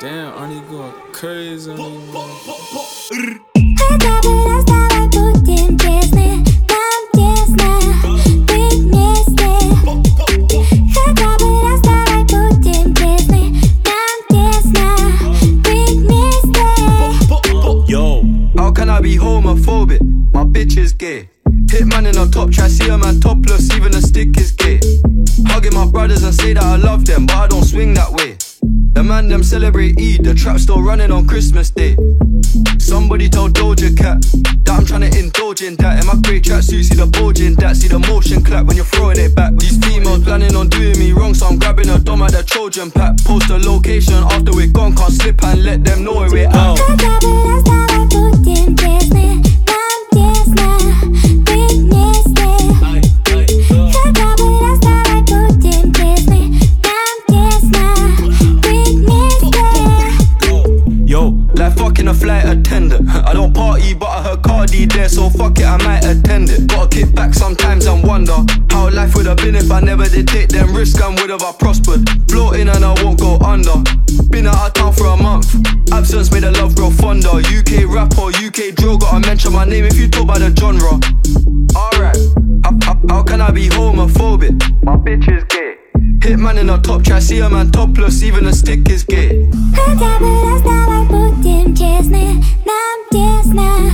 Damn, Arnie going crazy on me, man. Хотя бы давай будем честны, нам тесно быть вместе. Хотя бы давай будем честны, нам тесно быть вместе. Yo, how can I be homophobic? My bitch is gay. Hitman in a top try, see a man topless, even a stick is gay. Hugging my brothers and say that I love them, but I don't swing that way. The man them celebrate Eid, the trap still running on Christmas Day. Somebody tell Doja Cat that I'm tryna indulge in that. In my grey tracksuit, see the bulge in that. See the motion clap when you're throwing it back. These females planning on doing me wrong, so I'm grabbing a dom at the Trojan pack. Post the location after we're gone, can't slip and let them know where we're at. Хотя бы давай будем честны, нам тесно быть вместе. Хотя бы давай будем честны, нам тесно быть вместе. Yo, like fucking a flight attendant. I don't party, but I heard Cardi there, so fuck it, I might attend it. Gotta kick back sometimes and wonder how life would have been if I never did take them risks and would have I prospered. Floating and I won't go under. Been out of town for a month. Absence made the love grow fonder. UK rap or UK drill, gotta mention my name if you talk about the genre. Alright, how can I be homophobic? My bitch is gay. Hitman in a top try, see a man topless, even a stick is gay. Хотя бы давай будем честны, нам тесно